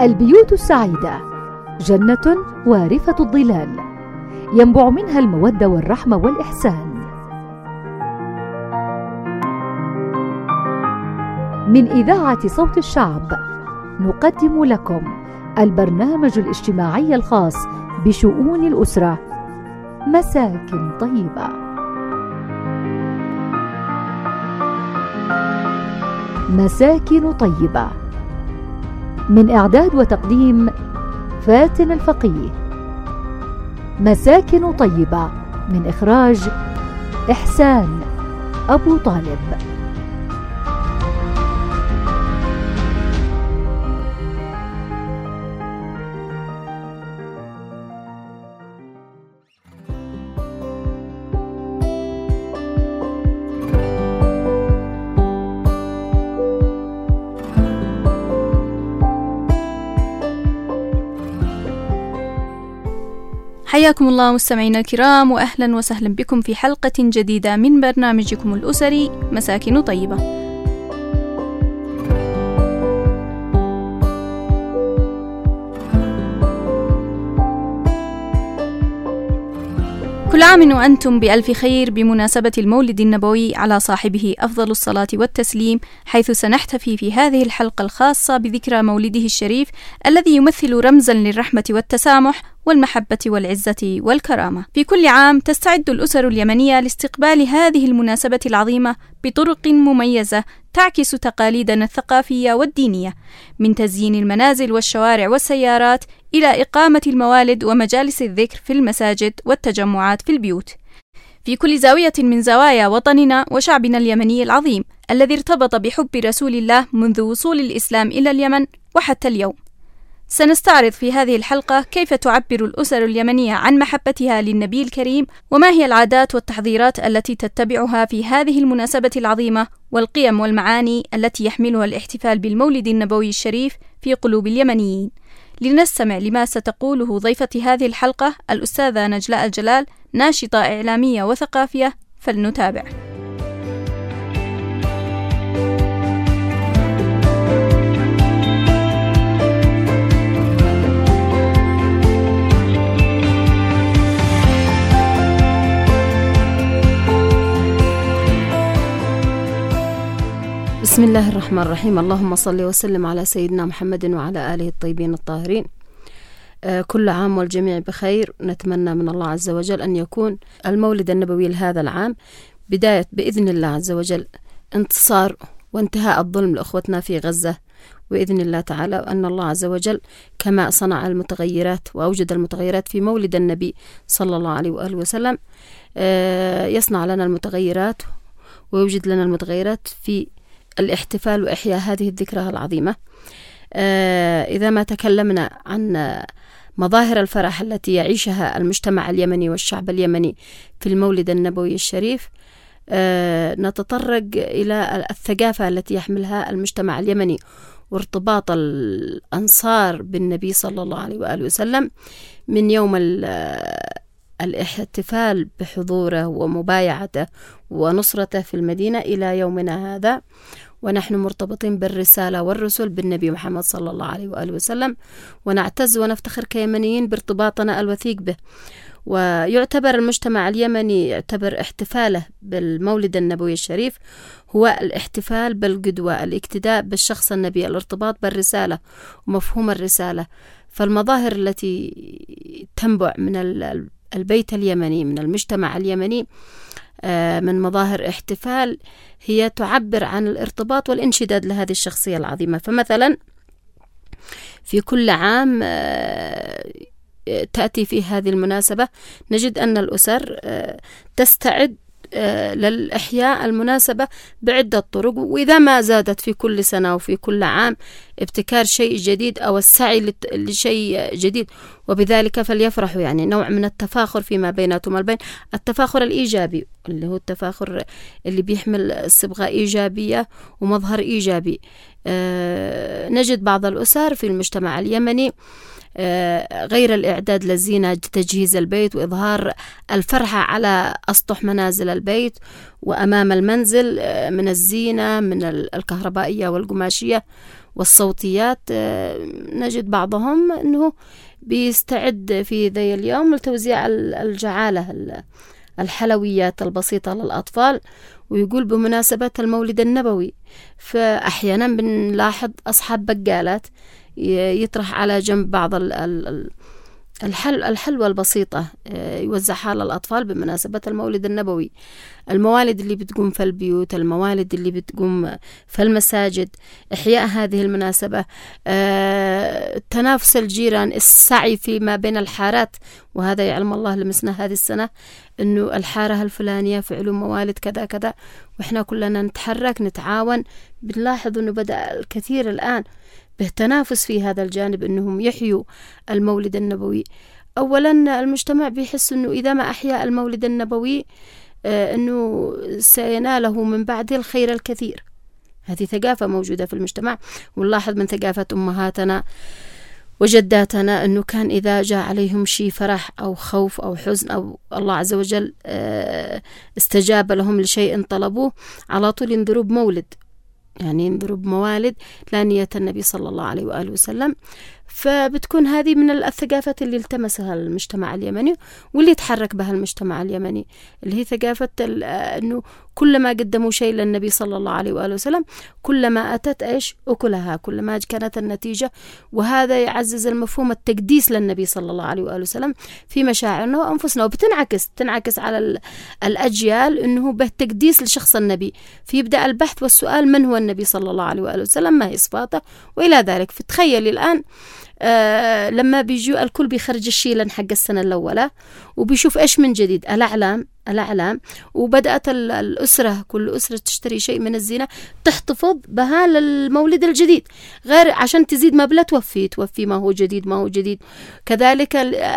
البيوت السعيدة جنة وارفة الظلال ينبع منها المودة والرحمة والإحسان. من إذاعة صوت الشعب نقدم لكم البرنامج الاجتماعي الخاص بشؤون الأسرة، مساكن طيبة. مساكن طيبة، من إعداد وتقديم فاتن الفقيه. مساكن طيبة من إخراج إحسان أبو طالب. حياكم الله مستمعينا الكرام، وأهلا وسهلا بكم في حلقة جديدة من برنامجكم الأسري مساكن طيبة. كل عام وأنتم بألف خير بمناسبة المولد النبوي على صاحبه أفضل الصلاة والتسليم، حيث سنحتفي في هذه الحلقة الخاصة بذكرى مولده الشريف الذي يمثل رمزا للرحمة والتسامح والمحبة والعزة والكرامة. في كل عام تستعد الأسر اليمنية لاستقبال هذه المناسبة العظيمة بطرق مميزة تعكس تقاليدنا الثقافية والدينية، من تزيين المنازل والشوارع والسيارات إلى إقامة الموالد ومجالس الذكر في المساجد والتجمعات في البيوت، في كل زاوية من زوايا وطننا وشعبنا اليمني العظيم الذي ارتبط بحب رسول الله منذ وصول الإسلام إلى اليمن وحتى اليوم. سنستعرض في هذه الحلقة كيف تعبر الأسر اليمنية عن محبتها للنبي الكريم، وما هي العادات والتحضيرات التي تتبعها في هذه المناسبة العظيمة، والقيم والمعاني التي يحملها الاحتفال بالمولد النبوي الشريف في قلوب اليمنيين. لنستمع لما ستقوله ضيفة هذه الحلقة الأستاذة نجلاء الجلال، ناشطة إعلامية وثقافية، فلنتابع. بسم الله الرحمن الرحيم. اللهم صل وسلم على سيدنا محمد وعلى آله الطيبين الطاهرين. كل عام والجميع بخير. نتمنى من الله عز وجل أن يكون المولد النبوي لهذا العام بداية بإذن الله عز وجل انتصار وانتهاء الظلم لأخوتنا في غزة، وإذن الله تعالى أن الله عز وجل كما صنع المتغيرات وأوجد المتغيرات في مولد النبي صلى الله عليه وآله وسلم يصنع لنا المتغيرات ويوجد لنا المتغيرات في الاحتفال وإحياء هذه الذكرى العظيمة. إذا ما تكلمنا عن مظاهر الفرح التي يعيشها المجتمع اليمني والشعب اليمني في المولد النبوي الشريف، نتطرق إلى الثقافة التي يحملها المجتمع اليمني وارتباط الأنصار بالنبي صلى الله عليه وآله وسلم من يوم الاحتفال بحضوره ومبايعته ونصرته في المدينة إلى يومنا هذا، ونحن مرتبطين بالرسالة والرسل بالنبي محمد صلى الله عليه وآله وسلم، ونعتز ونفتخر كيمنيين بارتباطنا الوثيق به. ويعتبر المجتمع اليمني يعتبر احتفاله بالمولد النبوي الشريف هو الاحتفال بالقدوة، الاقتداء بالشخص النبي، الارتباط بالرسالة ومفهوم الرسالة. فالمظاهر التي تنبع من البيت اليمني، من المجتمع اليمني، من مظاهر احتفال هي تعبر عن الارتباط والانشداد لهذه الشخصية العظيمة. فمثلا في كل عام تأتي في هذه المناسبة نجد أن الأسر تستعد للإحياء المناسبة بعدة طرق، وإذا ما زادت في كل سنة وفي كل عام ابتكار شيء جديد أو السعي لشيء جديد، وبذلك فليفرحوا. يعني نوع من التفاخر فيما بيناتهم البين، التفاخر الإيجابي اللي هو التفاخر اللي بيحمل صبغة إيجابية ومظهر إيجابي. نجد بعض الأسر في المجتمع اليمني غير الإعداد للزينة، تجهيز البيت وإظهار الفرحة على أسطح منازل البيت وأمام المنزل من الزينة، من الكهربائية والقماشية والصوتيات نجد بعضهم أنه بيستعد في ذي اليوم لتوزيع الجعالة الحلويات البسيطة للأطفال، ويقول بمناسبة المولد النبوي. فأحيانا بنلاحظ أصحاب بقالات يطرح على جنب بعض الحلوى البسيطة يوزعها للأطفال بمناسبة المولد النبوي. الموالد اللي بتقوم في البيوت، الموالد اللي بتقوم في المساجد، إحياء هذه المناسبة، تنافس الجيران، السعي فيما بين الحارات. وهذا يعلم الله لمسنا هذه السنة أنه الحارة الفلانية فعلوا موالد كذا كذا، وإحنا كلنا نتحرك نتعاون. بنلاحظ أنه بدأ الكثير الآن بتنافس في هذا الجانب أنهم يحيوا المولد النبوي. أولا المجتمع بيحس أنه إذا ما أحيا المولد النبوي أنه سيناله من بعده الخير الكثير. هذه ثقافة موجودة في المجتمع، ونلاحظ من ثقافة أمهاتنا وجداتنا أنه كان إذا جاء عليهم شيء فرح أو خوف أو حزن أو الله عز وجل استجاب لهم لشيء طلبوه، على طول ينذروا بمولد، يعني ينذروا بموالد لانية النبي صلى الله عليه وآله وسلم. فبتكون هذه من الثقافات اللي التمسها المجتمع اليمني واللي تحرك بها المجتمع اليمني، اللي هي ثقافة أنه كلما قدموا شيء للنبي صلى الله عليه وآله وسلم كلما أتت أكلها، كلما كانت النتيجة. وهذا يعزز المفهوم التقديس للنبي صلى الله عليه وآله وسلم في مشاعرنا وأنفسنا، وبتنعكس على الأجيال أنه به تقديس لشخص النبي. فيبدأ البحث والسؤال من هو النبي صلى الله عليه وآله وسلم، ما هي صفاته وإلى ذلك. فتخيل الآن لما بيجوا الكل بيخرج الشيلن حق السنة الأولى وبيشوف إيش من جديد، الأعلام. وبدأت الأسرة، كل أسرة تشتري شيء من الزينة تحتفظ بها للمولد الجديد، غير عشان تزيد مبلغ توفي ما هو جديد. كذلك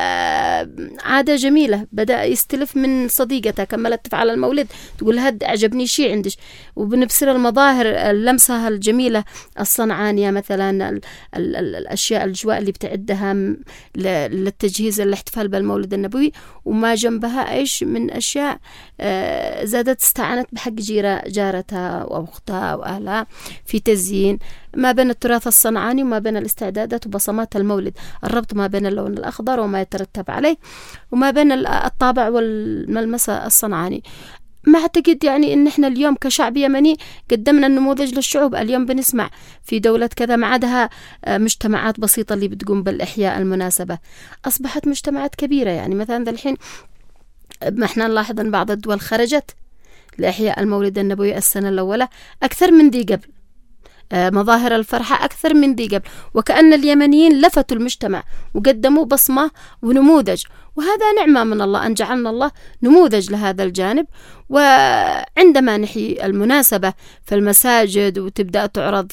عادة جميلة، بدأ يستلف من صديقته كملت تفعل المولد تقول هد أعجبني شيء عندك، وبنبصر المظاهر اللمسة الجميلة الصنعانية مثلا، الأشياء الأجواء اللي بتعدها للتجهيز الاحتفال بالمولد النبوي، وما جنبها إيش من أشياء زادت استعانت بحق جارتها أو أختها وأهلها في تزيين ما بين التراث الصنعاني وما بين الاستعدادات وبصمات المولد، الربط ما بين اللون الأخضر وما يترتب عليه وما بين الطابع والملمس الصنعاني. ما أعتقد يعني إن إحنا اليوم كشعب يمني قدمنا النموذج للشعوب. اليوم بنسمع في دولة كذا ما عادها مجتمعات بسيطة اللي بتقوم بالإحياء المناسبة، أصبحت مجتمعات كبيرة. يعني مثلا الحين ما إحنا نلاحظ أن بعض الدول خرجت لإحياء المولد النبوي السنة الأولى أكثر من ذي قبل، مظاهر الفرحة أكثر من ذي قبل، وكأن اليمنيين لفتوا المجتمع وقدموا بصمة ونموذج. وهذا نعمة من الله أن جعلنا الله نموذج لهذا الجانب. وعندما نحيي المناسبة في المساجد وتبدأ تعرض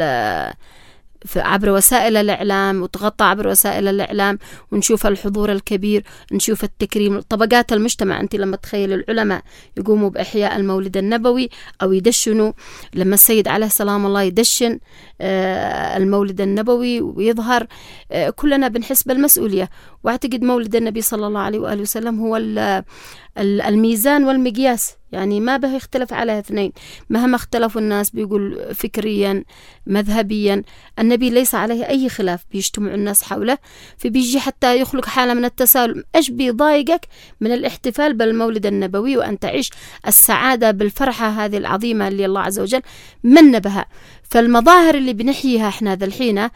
عبر وسائل الإعلام وتغطى عبر وسائل الإعلام، ونشوف الحضور الكبير، نشوف التكريم، طبقات المجتمع. أنت لما تخيل العلماء يقوموا بإحياء المولد النبوي أو يدشنوا، لما السيد عليه السلام الله يدشن المولد النبوي ويظهر، كلنا بنحس بالمسؤولية. واعتقد مولد النبي صلى الله عليه وآله وسلم هو الميزان والمقياس، يعني ما به يختلف على اثنين. مهما اختلفوا الناس بيقول فكريا مذهبيا، النبي ليس عليه أي خلاف، بيجتمع الناس حوله. فبيجي حتى يخلق حالة من التساؤل، إيش بيضايقك من الاحتفال بالمولد النبوي وأن تعيش السعادة بالفرحة هذه العظيمة اللي الله عز وجل من بها. فالمظاهر اللي بنحييها احنا ذا الحين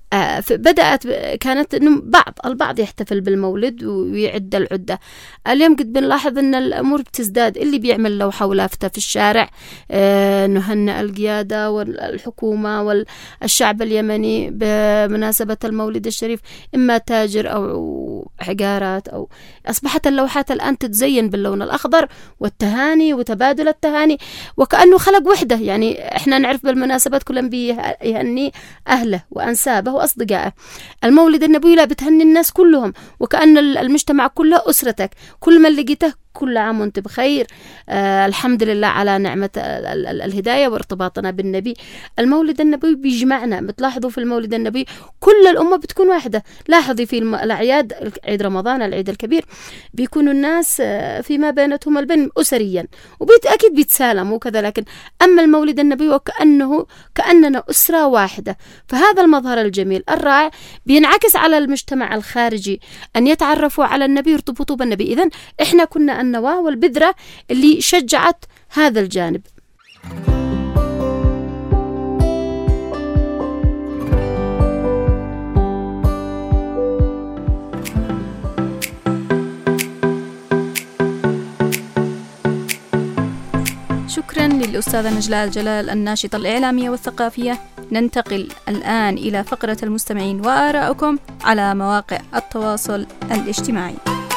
كانت إنه البعض يحتفل بالمولد ويعد العدة. اليوم قد بنلاحظ إن الأمور بتزداد، اللي بيعمل لوحة ولافتة في الشارع نهنئ القيادة والحكومة والشعب اليمني بمناسبة المولد الشريف، إما تاجر أو عقارات، أو أصبحت اللوحات الآن تتزين باللون الأخضر والتهاني وتبادل التهاني وكأنه خلق وحدة. يعني إحنا نعرف بالمناسبات كلهم بيهني أهله وأنسابه وأصدقائه. المولد النبوي لا بتهني الناس كلهم، وكأن المجتمع كله أسرتك، كل من لقيته كل عام وانت بخير. الحمد لله على نعمة الهداية وارتباطنا بالنبي. المولد النبوي بيجمعنا. بتلاحظوا في المولد النبوي كل الأمة بتكون واحدة. لاحظي في الأعياد، عيد رمضان، العيد الكبير، بيكونوا الناس فيما بينتهم البين أسريا أكيد بيتسالموا وكذا، لكن أما المولد النبوي كأننا أسرة واحدة. فهذا المظهر الجميل الرائع بينعكس على المجتمع الخارجي، أن يتعرفوا على النبي، يرتبطوا بالنبي. إذن إحنا كنا النواة والبذرة اللي شجعت هذا الجانب. شكرا للأستاذة نجلاء جلال الناشطة الإعلامية والثقافية. ننتقل الآن إلى فقرة المستمعين وآراءكم على مواقع التواصل الاجتماعي.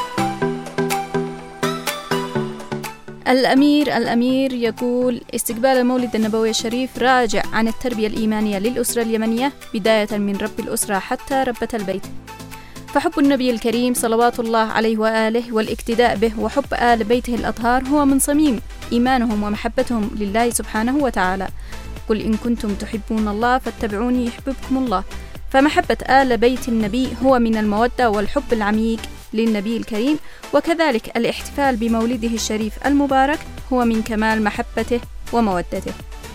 الأمير يقول: استقبال المولد النبوي الشريف راجع عن التربية الإيمانية للأسرة اليمنية بداية من رب الأسرة حتى ربة البيت، فحب النبي الكريم صلوات الله عليه وآله والاقتداء به وحب آل بيته الأطهار هو من صميم إيمانهم ومحبتهم لله سبحانه وتعالى. قل إن كنتم تحبون الله فاتبعوني يحببكم الله. فمحبة آل بيت النبي هو من المودة والحب العميق للنبي الكريم، وكذلك الاحتفال بمولده الشريف المبارك هو من كمال محبته ومودته.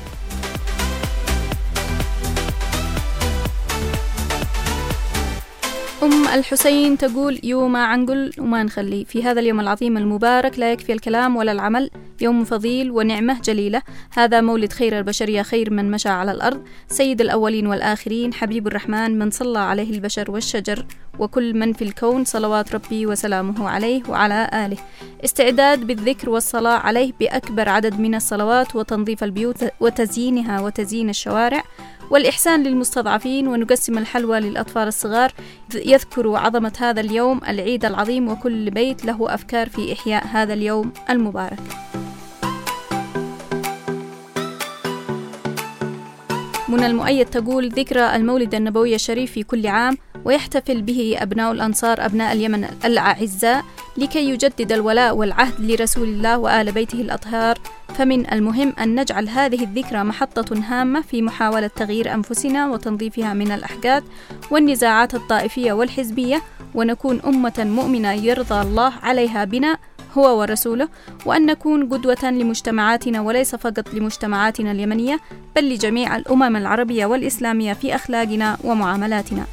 الحسين تقول: يوم عنقل وما نخلي في هذا اليوم العظيم المبارك، لا يكفي الكلام ولا العمل، يوم فضيل ونعمة جليلة. هذا مولد خير البشرية، خير من مشى على الأرض، سيد الأولين والآخرين، حبيب الرحمن، من صلى عليه البشر والشجر وكل من في الكون، صلوات ربي وسلامه عليه وعلى آله. استعداد بالذكر والصلاة عليه بأكبر عدد من الصلوات، وتنظيف البيوت وتزيينها وتزيين الشوارع، والإحسان للمستضعفين، ونقسم الحلوى للأطفال الصغار. يذكر عظمة هذا اليوم العيد العظيم، وكل بيت له أفكار في إحياء هذا اليوم المبارك. من المؤيد تقول: ذكرى المولد النبوي الشريف في كل عام، ويحتفل به أبناء الأنصار أبناء اليمن الأعزاء لكي يجدد الولاء والعهد لرسول الله وآل بيته الأطهار. فمن المهم أن نجعل هذه الذكرى محطة هامة في محاولة تغيير أنفسنا وتنظيفها من الأحقاد والنزاعات الطائفية والحزبية، ونكون أمة مؤمنة يرضى الله عليها بنا هو ورسوله، وأن نكون قدوة لمجتمعاتنا، وليس فقط لمجتمعاتنا اليمنية بل لجميع الأمم العربية والإسلامية في أخلاقنا ومعاملاتنا.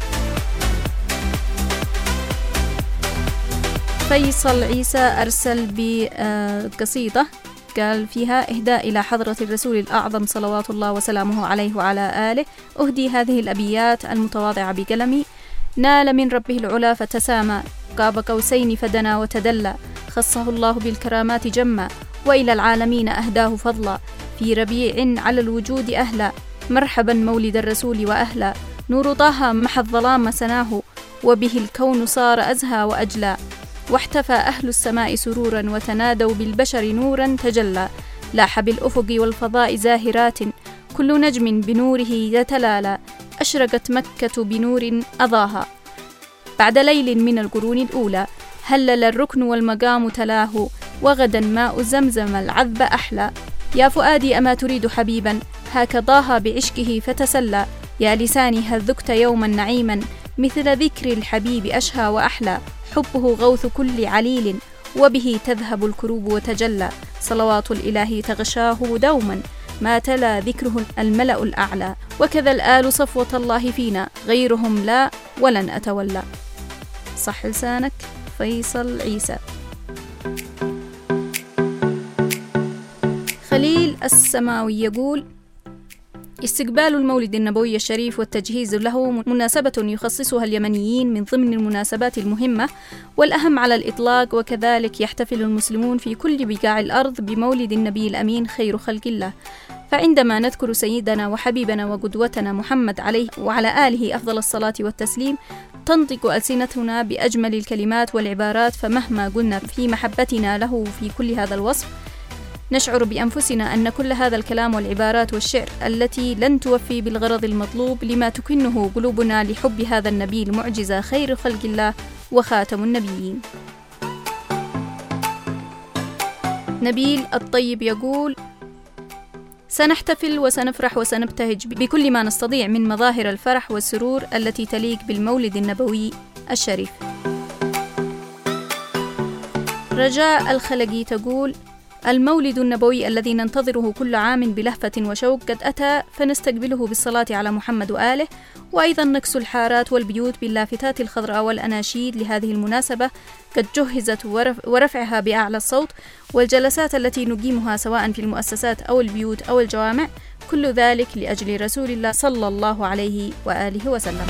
فيصل عيسى أرسل بقصيدة قال فيها: إهداء إلى حضرة الرسول الأعظم صلوات الله وسلامه عليه وعلى آله. أهدي هذه الأبيات المتواضعة بقلمي. نال من ربه العلا فتسامى، قاب قوسين فدنا وتدلى، خصه الله بالكرامات جما، وإلى العالمين أهداه فضلا، في ربيع على الوجود أهلا، مرحبا مولد الرسول وأهلا، نور طه محى الظلام سناه، وبه الكون صار أزهى وأجلى، واحتفى أهل السماء سرورا، وتنادوا بالبشر نورا تجلى، لاح بالأفق والفضاء زاهرات، كل نجم بنوره يتلالى، أشرقت مكة بنور أضاها، بعد ليل من القرون الأولى، هلل الركن والمقام تلاه، وغدا ماء زمزم العذب أحلى، يا فؤادي أما تريد حبيبا، هاك ضاها بعشقه فتسلى، يا لساني هل ذقت يوما نعيما، مثل ذكر الحبيب أشهى وأحلى، حبه غوث كل عليل، وبه تذهب الكروب وتجلى، صلوات الإله تغشاه دوما، ما تلا ذكره الملأ الأعلى، وكذا الآل صفوة الله فينا، غيرهم لا ولن أتولى. صح لسانك. فيصل عيسى. خليل السماوي يقول: استقبال المولد النبوي الشريف والتجهيز له مناسبة يخصصها اليمنيين من ضمن المناسبات المهمة والأهم على الإطلاق، وكذلك يحتفل المسلمون في كل بقاع الأرض بمولد النبي الأمين خير خلق الله. فعندما نذكر سيدنا وحبيبنا وقدوتنا محمد عليه وعلى آله أفضل الصلاة والتسليم، تنطق ألسنتنا بأجمل الكلمات والعبارات، فمهما قلنا في محبتنا له في كل هذا الوصف، نشعر بأنفسنا أن كل هذا الكلام والعبارات والشعر التي لن توفي بالغرض المطلوب لما تكنه قلوبنا لحب هذا النبي المعجزة خير خلق الله وخاتم النبيين. نبيل الطيب يقول: سنحتفل وسنفرح وسنبتهج بكل ما نستطيع من مظاهر الفرح والسرور التي تليق بالمولد النبوي الشريف. رجاء الخلقي تقول: المولد النبوي الذي ننتظره كل عام بلهفة وشوق قد أتى، فنستقبله بالصلاة على محمد وآله، وأيضا نكسو الحارات والبيوت باللافتات الخضراء والأناشيد لهذه المناسبة قد جهزت ورفعها بأعلى الصوت، والجلسات التي نقيمها سواء في المؤسسات أو البيوت أو الجوامع، كل ذلك لأجل رسول الله صلى الله عليه وآله وسلم.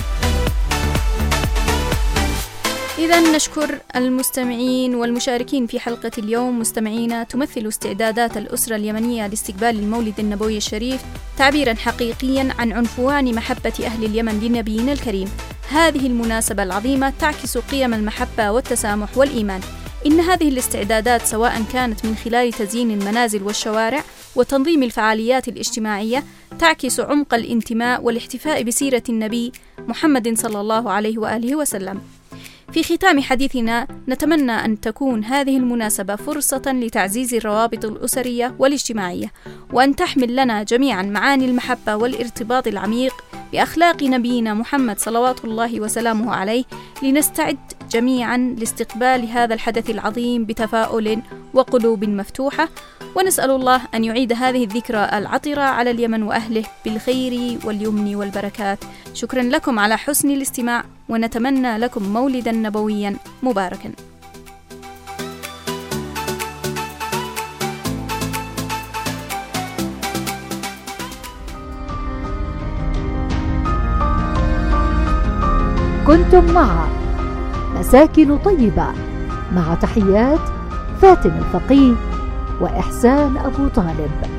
إذن نشكر المستمعين والمشاركين في حلقة اليوم. مستمعينا، تمثل استعدادات الأسرة اليمنية لاستقبال المولد النبوي الشريف تعبيرا حقيقيا عن عنفوان محبة أهل اليمن لنبينا الكريم. هذه المناسبة العظيمة تعكس قيم المحبة والتسامح والإيمان. إن هذه الاستعدادات سواء كانت من خلال تزيين المنازل والشوارع وتنظيم الفعاليات الاجتماعية تعكس عمق الانتماء والاحتفاء بسيرة النبي محمد صلى الله عليه وآله وسلم. في ختام حديثنا، نتمنى أن تكون هذه المناسبة فرصة لتعزيز الروابط الأسرية والاجتماعية، وأن تحمل لنا جميعا معاني المحبة والارتباط العميق بأخلاق نبينا محمد صلوات الله وسلامه عليه، لنستعد جميعا لاستقبال هذا الحدث العظيم بتفاؤل وقلوب مفتوحة، ونسأل الله أن يعيد هذه الذكرى العطرة على اليمن وأهله بالخير واليمن والبركات. شكرا لكم على حسن الاستماع، ونتمنى لكم مولدا نبويا مباركا. كنتم مع مساكن طيبة، مع تحيات فاتن الفقيه وإحسان أبو طالب.